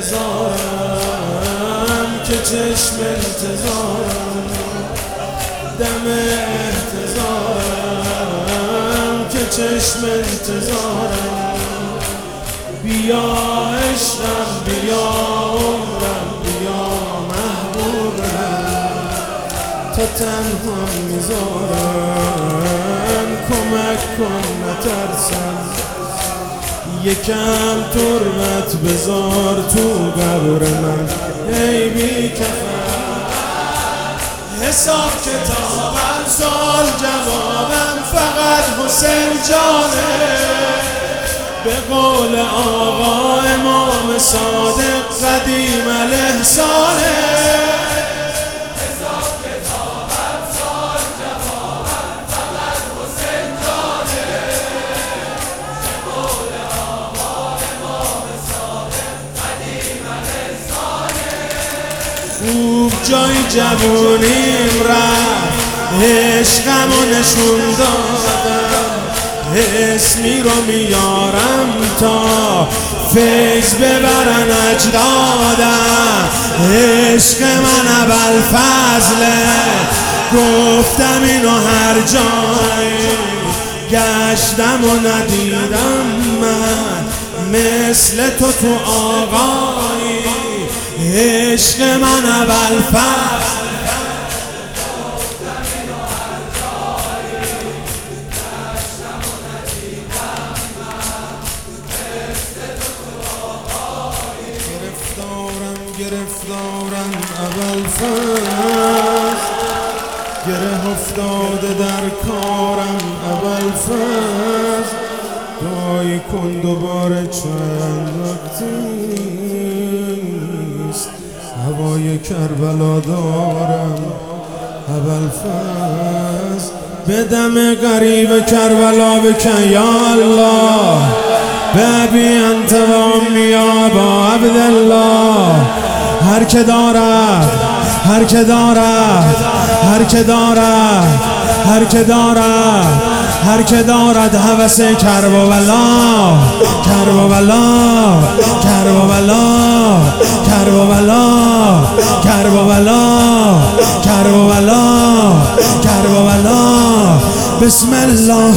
انتظارم که چشم انتظارم دم احتضارم که چشم انتظارم بیا عشقم بیا عمرم بیا محبوبم تا تنها میذارم کمک کن نترسم یکم تربت بذار تو قبر من ای بی کفن حساب کتابم سال جوابم فقط حسین جانه به قول آقا امام صادق قدیم الاحسانه حساب کتابم سال جوابم فقط حسین جانه به قول آقا امام صادق قدیم الاحسانه خوب جای جوونیم رفت عشقمو نشون دادم اسمی رو میارم تا فیض ببرن اجدادم عشق من ابوالفضله گفتم اینو هر جایی گشتم و ندیدم من مثل تو آقایی عشق من ابوالفضل گرفتارم ابوالفضل گره افتاده در کارم ابوالفضل دعای کن دوباره چند وقتیست هوای کربلا دارم ابوالفضل به دم غریب کربلا بکن یا الله بابی انت و امی یا ابا عبدالله هر که دارد هر که دارد هر که دارد هر که دارد هر که دارد هوس کربلا کربلا کربلا کربلا کربلا کربلا کربلا بسم الله